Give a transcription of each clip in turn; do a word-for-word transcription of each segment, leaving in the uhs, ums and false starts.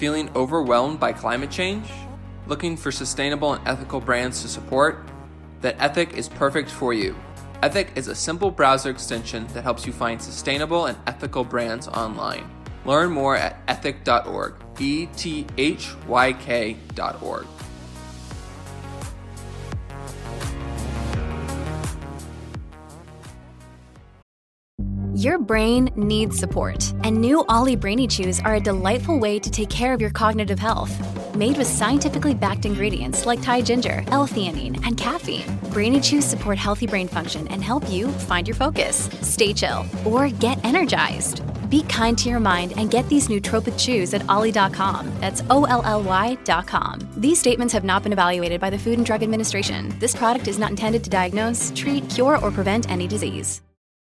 Feeling overwhelmed by climate change? Looking for sustainable and ethical brands to support? Then Ethic is perfect for you. Ethic is a simple browser extension that helps you find sustainable and ethical brands online. Learn more at ethyk dot org, E T H Y K dot org. Your brain needs support, and new Ollie Brainy Chews are a delightful way to take care of your cognitive health. Made with scientifically backed ingredients like Thai ginger, L-theanine, and caffeine, Brainy Chews support healthy brain function and help you find your focus, stay chill, or get energized. Be kind to your mind and get these nootropic chews at ollie dot com. That's O L L Y dot com. These statements have not been evaluated by the Food and Drug Administration. This product is not intended to diagnose, treat, cure, or prevent any disease.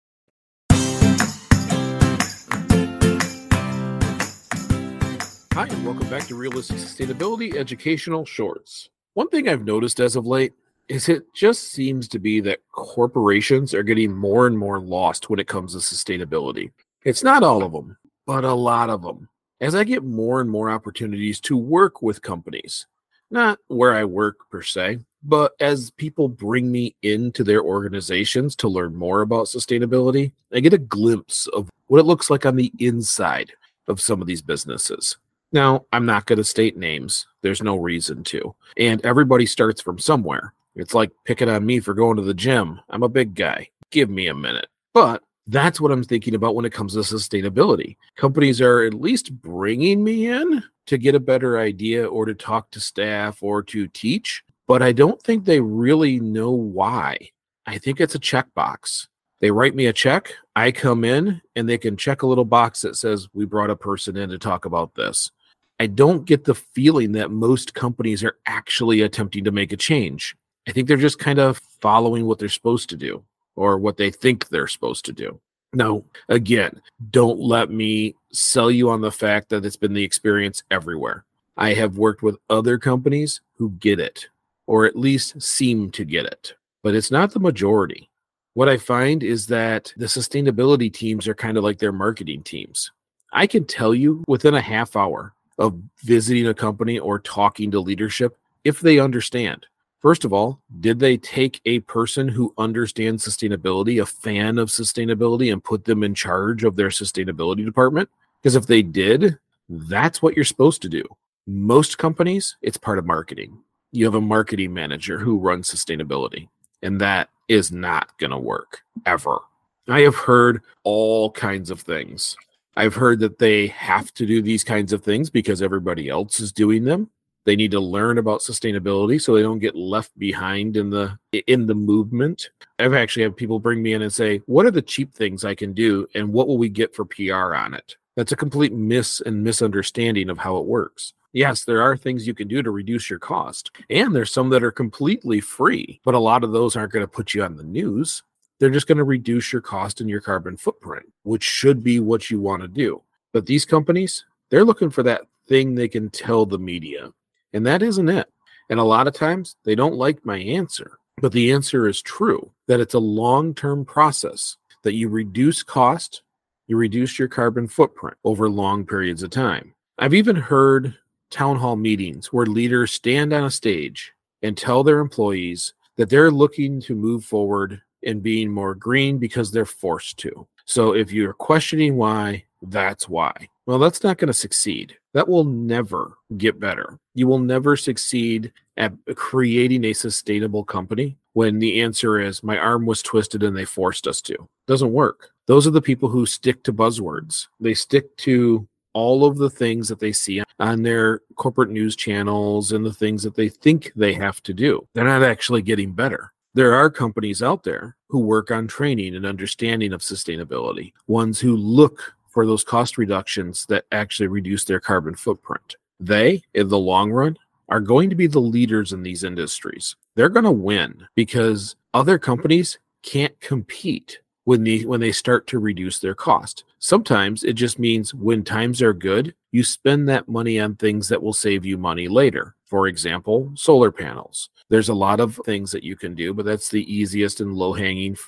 Hi, and welcome back to Realistic Sustainability Educational Shorts. One thing I've noticed as of late is it just seems to be that corporations are getting more and more lost when it comes to sustainability. It's not all of them, but a lot of them. As I get more and more opportunities to work with companies, not where I work per se, but as people bring me into their organizations to learn more about sustainability, I get a glimpse of what it looks like on the inside of some of these businesses. Now, I'm not going to state names. There's no reason to. And everybody starts from somewhere. It's like picking on me for going to the gym. I'm a big guy. Give me a minute. But that's what I'm thinking about when it comes to sustainability. Companies are at least bringing me in to get a better idea or to talk to staff or to teach. But I don't think they really know why. I think it's a checkbox. They write me a check. I come in and they can check a little box that says we brought a person in to talk about this. I don't get the feeling that most companies are actually attempting to make a change. I think they're just kind of following what they're supposed to do or what they think they're supposed to do. Now, again, don't let me sell you on the fact that it's been the experience everywhere. I have worked with other companies who get it, or at least seem to get it, but it's not the majority. What I find is that the sustainability teams are kind of like their marketing teams. I can tell you within a half hour of visiting a company or talking to leadership if they understand. First of all, did they take a person who understands sustainability, a fan of sustainability, and put them in charge of their sustainability department? Because if they did, that's what you're supposed to do. Most companies, it's part of marketing. You have a marketing manager who runs sustainability, and that is not going to work ever. I have heard all kinds of things. I've heard that they have to do these kinds of things because everybody else is doing them. They need to learn about sustainability so they don't get left behind in the in the movement. I've actually had people bring me in and say, what are the cheap things I can do and what will we get for P R on it? That's a complete miss and misunderstanding of how it works. Yes, there are things you can do to reduce your cost, and there's some that are completely free, but a lot of those aren't going to put you on the news. They're just going to reduce your cost and your carbon footprint, which should be what you want to do. But these companies, they're looking for that thing they can tell the media, and that isn't it. And a lot of times they don't like my answer, but the answer is true, that it's a long-term process, that you reduce cost, you reduce your carbon footprint over long periods of time. I've even heard town hall meetings where leaders stand on a stage and tell their employees that they're looking to move forward and being more green because they're forced to. So if you're questioning why, that's why. Well, that's not going to succeed. That will never get better. You will never succeed at creating a sustainable company when the answer is my arm was twisted and they forced us to. Doesn't work. Those are the people who stick to buzzwords. They stick to all of the things that they see on their corporate news channels and the things that they think they have to do. They're not actually getting better. There are companies out there who work on training and understanding of sustainability, ones who look for those cost reductions that actually reduce their carbon footprint. They, in the long run, are going to be the leaders in these industries. They're going to win because other companies can't compete when they, when they start to reduce their cost. Sometimes it just means when times are good, you spend that money on things that will save you money later. For example, solar panels. There's a lot of things that you can do, but that's the easiest and low-hanging fruit.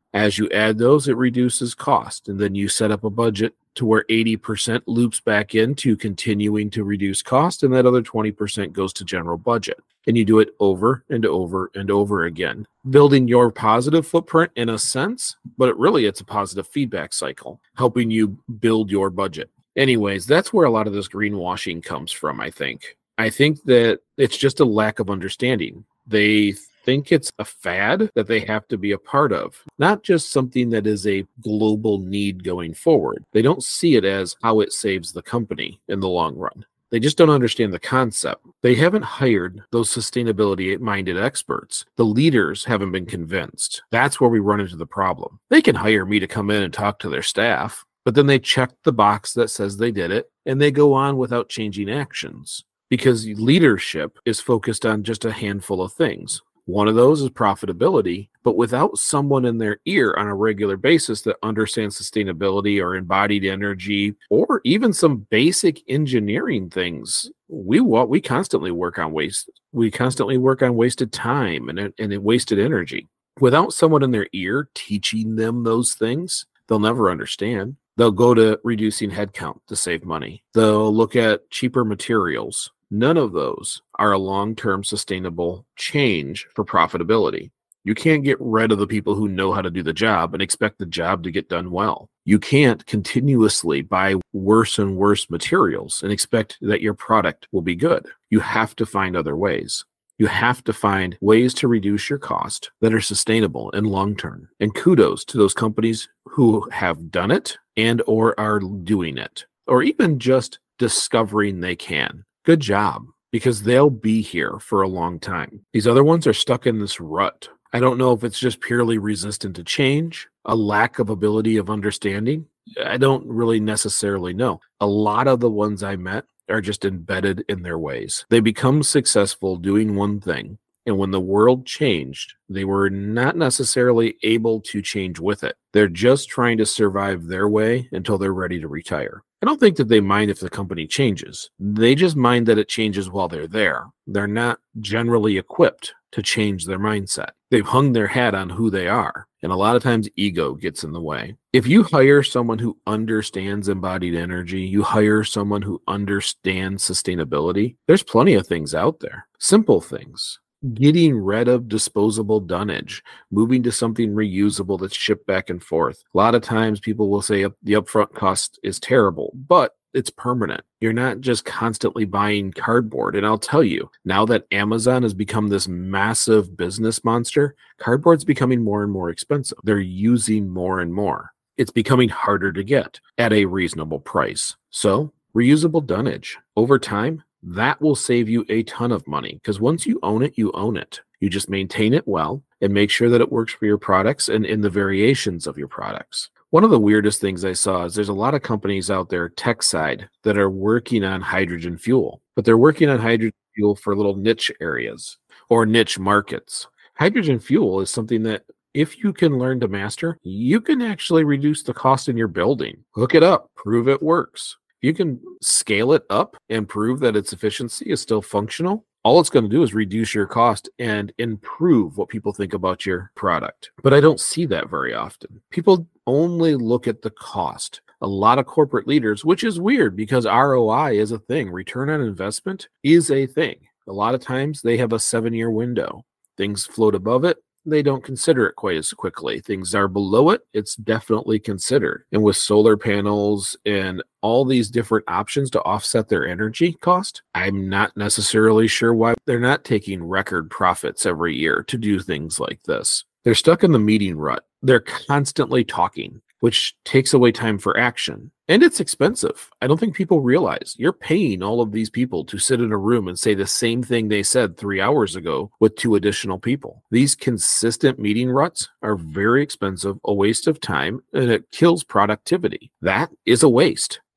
As you add those, it reduces cost, and then you set up a budget to where eighty percent loops back into continuing to reduce cost, and that other twenty percent goes to general budget. And you do it over and over and over again, building your positive footprint in a sense, but it really it's a positive feedback cycle, helping you build your budget. Anyways, that's where a lot of this greenwashing comes from, I think. I think that it's just a lack of understanding. They think it's a fad that they have to be a part of, not just something that is a global need going forward. They don't see it as how it saves the company in the long run. They just don't understand the concept. They haven't hired those sustainability-minded experts. The leaders haven't been convinced. That's where we run into the problem. They can hire me to come in and talk to their staff, but then they check the box that says they did it, and they go on without changing actions because leadership is focused on just a handful of things. One of those is profitability, but without someone in their ear on a regular basis that understands sustainability or embodied energy, or even some basic engineering things, we we constantly work on waste. We constantly work on wasted time and, and wasted energy. Without someone in their ear teaching them those things, they'll never understand. They'll go to reducing headcount to save money. They'll look at cheaper materials. None of those are a long-term sustainable change for profitability. You can't get rid of the people who know how to do the job and expect the job to get done well. You can't continuously buy worse and worse materials and expect that your product will be good. You have to find other ways. You have to find ways to reduce your cost that are sustainable and long-term. And kudos to those companies who have done it and or are doing it, or even just discovering they can. Good job, because they'll be here for a long time. These other ones are stuck in this rut. I don't know if it's just purely resistant to change, a lack of ability of understanding. I don't really necessarily know. A lot of the ones I met are just embedded in their ways. They become successful doing one thing, and when the world changed, they were not necessarily able to change with it. They're just trying to survive their way until they're ready to retire. I don't think that they mind if the company changes. They just mind that it changes while they're there. They're not generally equipped to change their mindset. They've hung their hat on who they are, and a lot of times ego gets in the way. If you hire someone who understands embodied energy, you hire someone who understands sustainability, there's plenty of things out there. Simple things. Getting rid of disposable dunnage, moving to something reusable that's shipped back and forth. A lot of times people will say the upfront cost is terrible, but it's permanent. You're not just constantly buying cardboard. And I'll tell you, now that Amazon has become this massive business monster, cardboard's becoming more and more expensive. They're using more and more. It's becoming harder to get at a reasonable price. So, reusable dunnage. Over time, that will save you a ton of money because once you own it, you own it. You just maintain it well and make sure that it works for your products and in the variations of your products. One of the weirdest things I saw is there's a lot of companies out there, tech side, that are working on hydrogen fuel, but they're working on hydrogen fuel for little niche areas or niche markets. Hydrogen fuel is something that if you can learn to master, you can actually reduce the cost in your building. Hook it up, prove it works. You can scale it up and prove that its efficiency is still functional. All it's going to do is reduce your cost and improve what people think about your product. But I don't see that very often. People only look at the cost. A lot of corporate leaders, which is weird because R O I is a thing. Return on investment is a thing. A lot of times they have a seven-year window. Things float above it. They don't consider it quite as quickly. Things are below it, it's definitely considered. And with solar panels and all these different options to offset their energy cost, I'm not necessarily sure why they're not taking record profits every year to do things like this. They're stuck in the meeting rut. They're constantly talking, which takes away time for action. And it's expensive. I don't think people realize you're paying all of these people to sit in a room and say the same thing they said three hours ago with two additional people. These consistent meeting ruts are very expensive, a waste of time, and it kills productivity. That is a waste.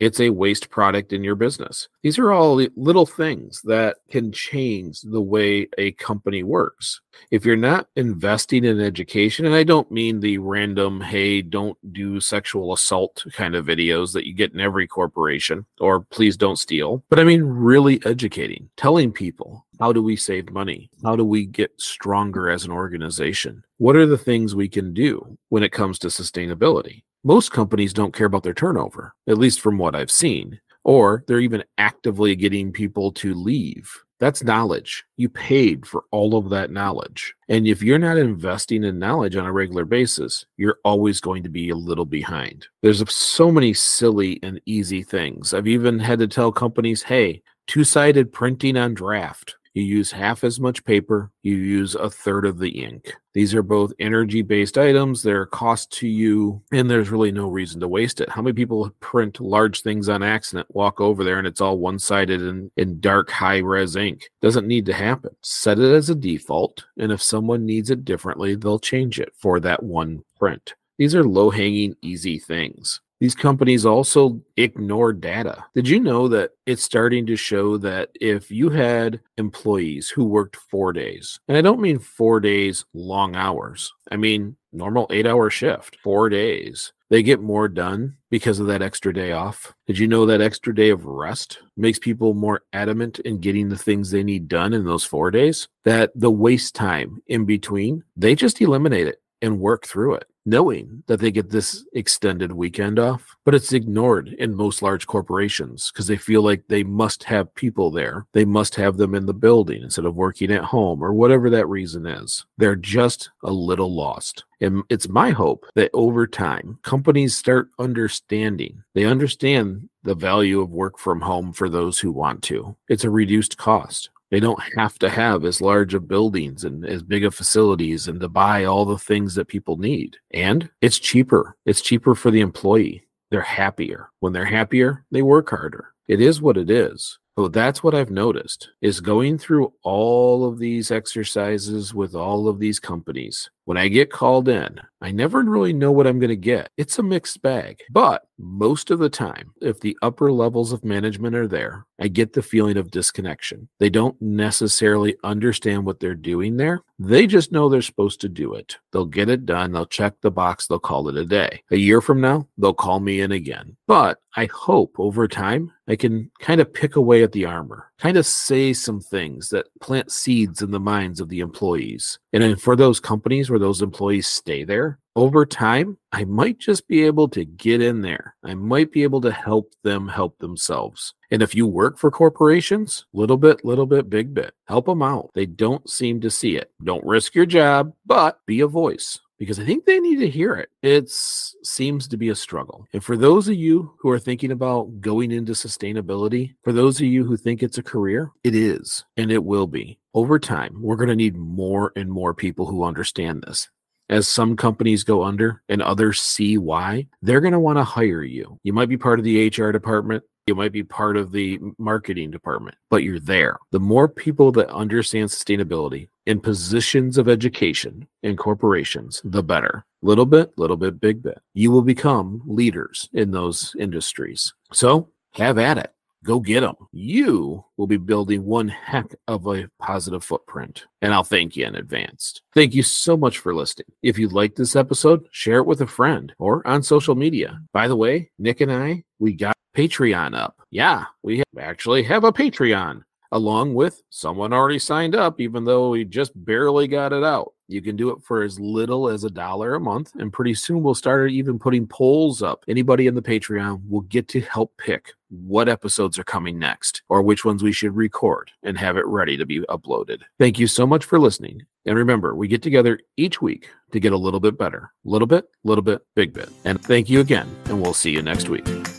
It's a waste product in your business. These are all little things that can change the way a company works. If you're not investing in education, and I don't mean the random, hey, don't do sexual assault kind of videos that you get in every corporation, or please don't steal, but I mean really educating, telling people, how do we save money? How do we get stronger as an organization? What are the things we can do when it comes to sustainability? Most companies don't care about their turnover, at least from what I've seen, or they're even actively getting people to leave. That's knowledge. You paid for all of that knowledge. And if you're not investing in knowledge on a regular basis, you're always going to be a little behind. There's so many silly and easy things. I've even had to tell companies, hey, two-sided printing on draft. You use half as much paper, you use a third of the ink. These are both energy-based items, they're a cost to you, and there's really no reason to waste it. How many people print large things on accident, walk over there, and it's all one-sided and in dark, high-res ink? Doesn't need to happen. Set it as a default, and if someone needs it differently, they'll change it for that one print. These are low-hanging, easy things. These companies also ignore data. Did you know that it's starting to show that if you had employees who worked four days, and I don't mean four days long hours, I mean normal eight-hour shift, four days, they get more done because of that extra day off? Did you know that extra day of rest makes people more adamant in getting the things they need done in those four days? That the waste time in between, they just eliminate it and work through it, knowing that they get this extended weekend off. But it's ignored in most large corporations because they feel like they must have people there. They must have them in the building instead of working at home or whatever that reason is. They're just a little lost. And it's my hope that over time, companies start understanding. They understand the value of work from home for those who want to. It's a reduced cost. They don't have to have as large of buildings and as big of facilities and to buy all the things that people need. And it's cheaper. It's cheaper for the employee. They're happier. When they're happier, they work harder. It is what it is. So that's what I've noticed is going through all of these exercises with all of these companies. When I get called in, I never really know what I'm going to get. It's a mixed bag. But most of the time, if the upper levels of management are there, I get the feeling of disconnection. They don't necessarily understand what they're doing there. They just know they're supposed to do it. They'll get it done. They'll check the box. They'll call it a day. A year from now, they'll call me in again. But I hope over time, I can kind of pick away at the armor, kind of say some things that plant seeds in the minds of the employees. And then for those companies where those employees stay there, over time, I might just be able to get in there. I might be able to help them help themselves. And if you work for corporations, little bit, little bit, big bit, help them out. They don't seem to see it. Don't risk your job, but be a voice. Because I think they need to hear it. It seems to be a struggle. And for those of you who are thinking about going into sustainability, for those of you who think it's a career, it is, and it will be. Over time, we're going to need more and more people who understand this. As some companies go under and others see why, they're going to want to hire you. You might be part of the H R department. You might be part of the marketing department, but you're there. The more people that understand sustainability in positions of education in corporations, the better. Little bit, little bit, big bit. You will become leaders in those industries. So have at it. Go get them. You will be building one heck of a positive footprint. And I'll thank you in advance. Thank you so much for listening. If you liked this episode, share it with a friend or on social media. By the way, Nick and I, we got Patreon up. Yeah, we actually have a Patreon, along with someone already signed up, even though we just barely got it out. You can do it for as little as a dollar a month, and pretty soon we'll start even putting polls up. Anybody in the Patreon will get to help pick what episodes are coming next, or which ones we should record and have it ready to be uploaded. Thank you so much for listening. And remember, we get together each week to get a little bit better. Little bit, little bit, big bit. And thank you again, and we'll see you next week.